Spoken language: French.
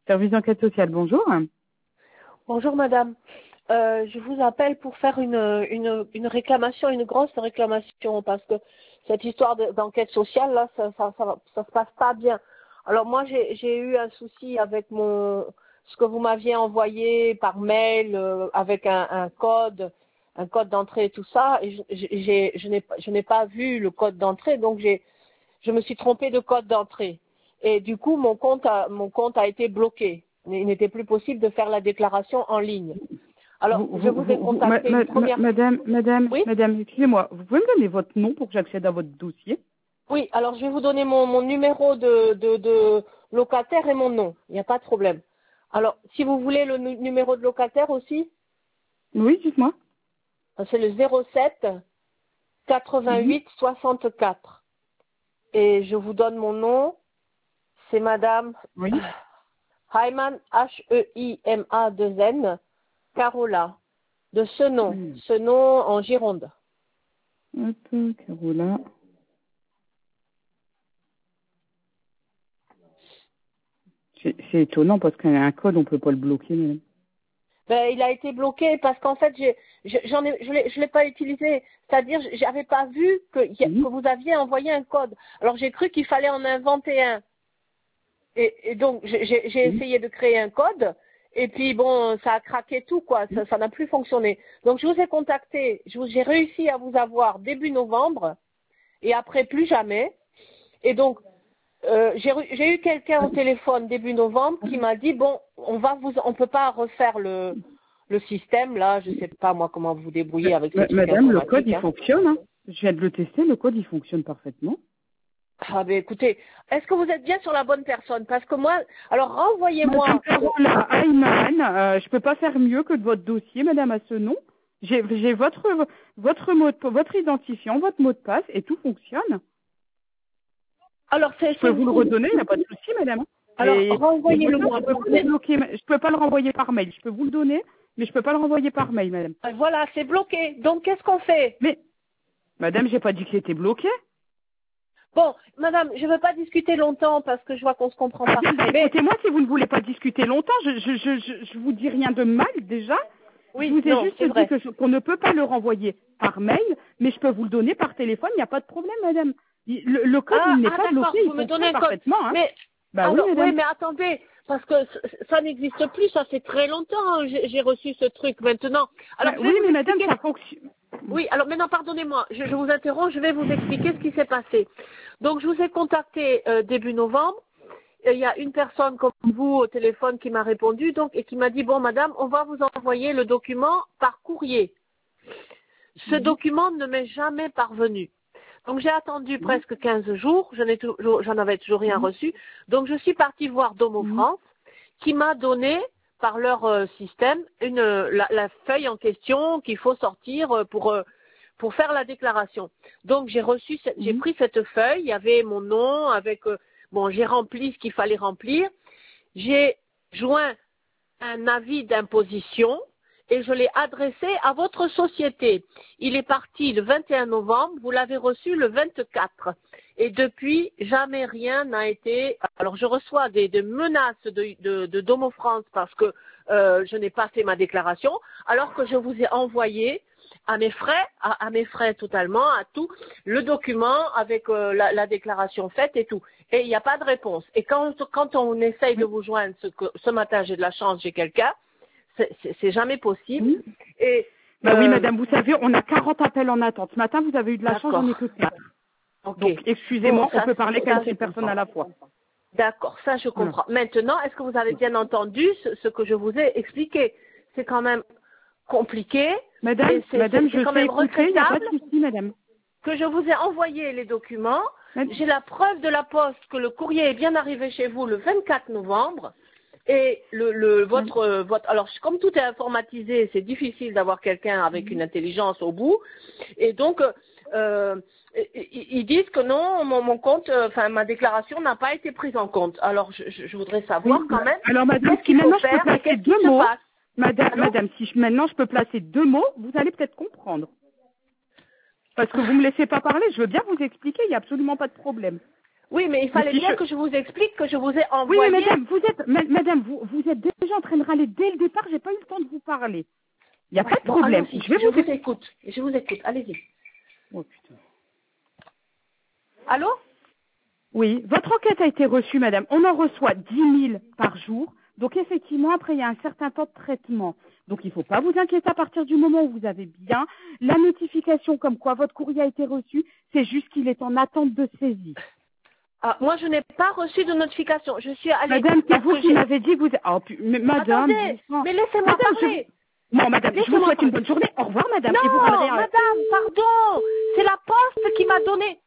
Service d'enquête sociale, bonjour. Bonjour madame. Je vous appelle pour faire une réclamation, une grosse réclamation, parce que cette histoire d'enquête sociale, là, ça se passe pas bien. Alors moi, j'ai eu un souci avec ce que vous m'aviez envoyé par mail, avec un code d'entrée et tout ça, et je n'ai pas vu le code d'entrée, donc je me suis trompée de code d'entrée. Et du coup, mon compte a été bloqué. Il n'était plus possible de faire la déclaration en ligne. Alors, je vous ai contacté une première... Oui, Madame, excusez-moi, vous pouvez me donner votre nom pour que j'accède à votre dossier? oui, alors je vais vous donner mon numéro de locataire et mon nom. Il n'y a pas de problème. Alors, si vous voulez le numéro de locataire aussi, Oui, dites-moi. c'est le 07 88 64. Et je vous donne mon nom, c'est Madame Oui. Heiman, Heima2N, Carola, de ce nom en Gironde. Hop, Carola. C'est étonnant parce qu'il y a un code, on peut pas le bloquer, madame. Ben, il a été bloqué parce qu'en fait, je l'ai pas utilisé. C'est-à-dire, j'avais pas vu que vous aviez envoyé un code. Alors, j'ai cru qu'il fallait en inventer un. Et donc, j'ai essayé de créer un code. Et puis, bon, ça a craqué tout, quoi. Ça n'a plus fonctionné. Donc, je vous ai contacté. J'ai réussi à vous avoir début novembre. Et après, plus jamais. Et donc, j'ai eu quelqu'un au téléphone début novembre qui m'a dit, bon, on peut pas refaire le système, là, je sais pas, moi, comment vous débrouillez avec ces trucs Madame, le informatiques, code, il fonctionne. Hein. Je viens de le tester, le code, il fonctionne parfaitement. Ah, ben écoutez, est-ce que vous êtes bien sur la bonne personne? Parce que moi, alors renvoyez-moi. Madame Carola Ayman, je peux pas faire mieux que de votre dossier, madame, à ce nom. J'ai votre identifiant, votre mot de passe, et tout fonctionne. Alors, Je peux vous le redonner, il n'y a pas de souci, madame. Alors, renvoyez-le-moi. Je peux pas le renvoyer par mail. Je peux vous le donner, mais je peux pas le renvoyer par mail, madame. Voilà, c'est bloqué. Donc, qu'est-ce qu'on fait? Mais, madame, j'ai pas dit que c'était bloqué. Bon, madame, je ne veux pas discuter longtemps parce que je vois qu'on se comprend pas. Écoutez-moi, si vous ne voulez pas discuter longtemps, je vous dis rien de mal, déjà. Oui, Je vous ai non, juste c'est vrai. dit qu'on ne peut pas le renvoyer par mail, mais je peux vous le donner par téléphone, il n'y a pas de problème, madame. Le code, il n'est pas bloqué, il vous me donnez fonctionne un code. parfaitement. Hein. Mais, Bah alors, oui, madame. oui, mais attendez, parce que ça n'existe plus, ça fait très longtemps que j'ai reçu ce truc maintenant. Alors, Bah, je vais oui, vous mais madame, expliquer... ça fonctionne. Oui, alors maintenant, pardonnez-moi, je vous interromps, je vais vous expliquer ce qui s'est passé. Donc, je vous ai contacté début novembre. Il y a une personne comme vous au téléphone qui m'a répondu donc, et qui m'a dit, bon, madame, on va vous envoyer le document par courrier. Ce document ne m'est jamais parvenu. Donc, j'ai attendu presque 15 jours, j'en avais toujours rien reçu. Donc, je suis partie voir Domo France, qui m'a donné, par leur système, la feuille en question qu'il faut sortir pour faire la déclaration. Donc, j'ai pris cette feuille, il y avait mon nom, bon, j'ai rempli ce qu'il fallait remplir. J'ai joint un avis d'imposition et je l'ai adressé à votre société. Il est parti le 21 novembre, vous l'avez reçu le 24. Et depuis, jamais rien n'a été... Alors, je reçois des menaces de Domo France parce que je n'ai pas fait ma déclaration, alors que je vous ai envoyé à mes frais totalement, à tout, le document avec la déclaration faite et tout. Et il n'y a pas de réponse. Et quand on essaye de vous joindre, ce matin j'ai de la chance, j'ai quelqu'un, c'est jamais possible. Et, oui, madame, vous savez, on a 40 appels en attente. Ce matin, vous avez eu de la chance, j'en ai que 4. Okay. Donc, excusez-moi, bon, on peut parler qu'à une personne à la fois. D'accord, ça je comprends. Maintenant, est-ce que vous avez bien entendu ce que je vous ai expliqué? C'est quand même compliqué. Madame, je quand sais même écouter, il n'y a pas de regrettable souci, madame. Que je vous ai envoyé les documents. J'ai la preuve de la poste que le courrier est bien arrivé chez vous le 24 novembre. Et alors comme tout est informatisé, c'est difficile d'avoir quelqu'un avec une intelligence au bout. Et donc, ils disent que non, mon compte, ma déclaration n'a pas été prise en compte. Alors, je voudrais savoir quand même. Alors, madame, si maintenant je peux placer deux mots, madame, si maintenant je peux placer 2 mots, vous allez peut-être comprendre. Parce que vous me laissez pas parler, je veux bien vous expliquer, il n'y a absolument pas de problème. Oui, mais il fallait si bien que je vous explique que je vous ai Oui, envoyé. mais madame, vous êtes déjà en train de râler dès le départ, j'ai pas eu le temps de vous parler. Il n'y a pas de Bon, problème. allons-y, Je vais je vous vous écoute. Je vous écoute, allez-y. Oh putain. Allô? Oui, votre enquête a été reçue, madame. On en reçoit 10 000 par jour. Donc effectivement, après, il y a un certain temps de traitement. Donc il ne faut pas vous inquiéter à partir du moment où vous avez bien la notification comme quoi votre courrier a été reçu. C'est juste qu'il est en attente de saisie. Ah, moi, je n'ai pas reçu de notification. Je suis allée... Madame, c'est parce vous que qui j'ai- m'avez dit que vous... Oh, madame, Attendez, doucement. mais laissez-moi Madame, parler. Non, madame, je vous Laissez-moi souhaite une parler. bonne journée. Au revoir, madame. Et vous rendrez Non, madame, pardon. C'est la poste qui m'a donné...